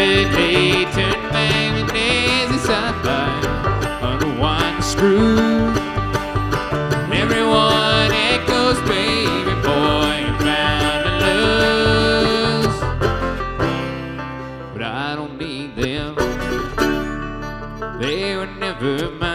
They turn back the days inside by on the one screw. And everyone echoes, baby boy, you found to lose. But I don't need them. They were never mine.